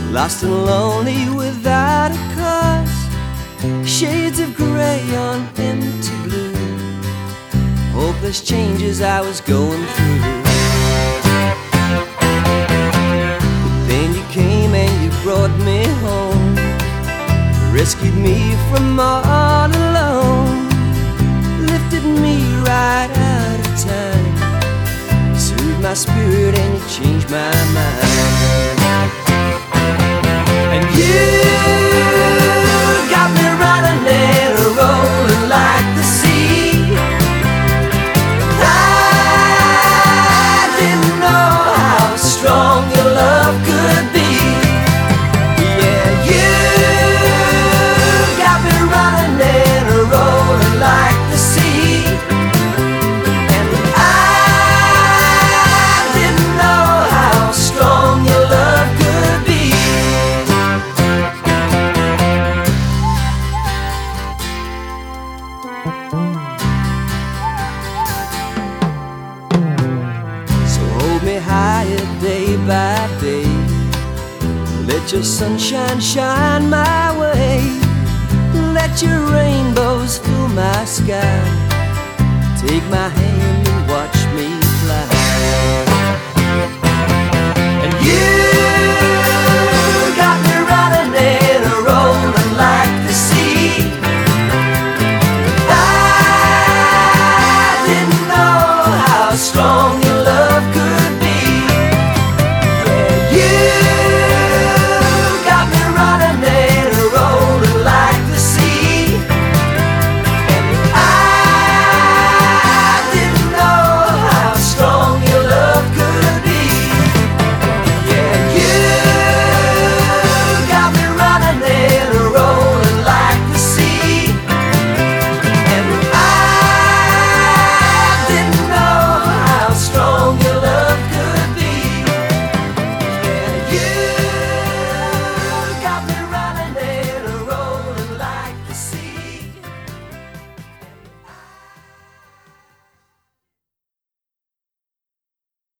lost and lonely without a cause, shades of gray on empty blue, hopeless changes I was going through. But then you came and you brought me home, rescued me from all alone, lifted me right out of time, soothed my spirit and you changed my mind. And you got me running and rolling like the sea. I didn't know how strong your love could be. Yeah, you got me running and rolling like the sea. And I didn't know how strong your love could be. So hold me higher day by day, let your sunshine shine my way, let your rainbows fill my sky, take my hand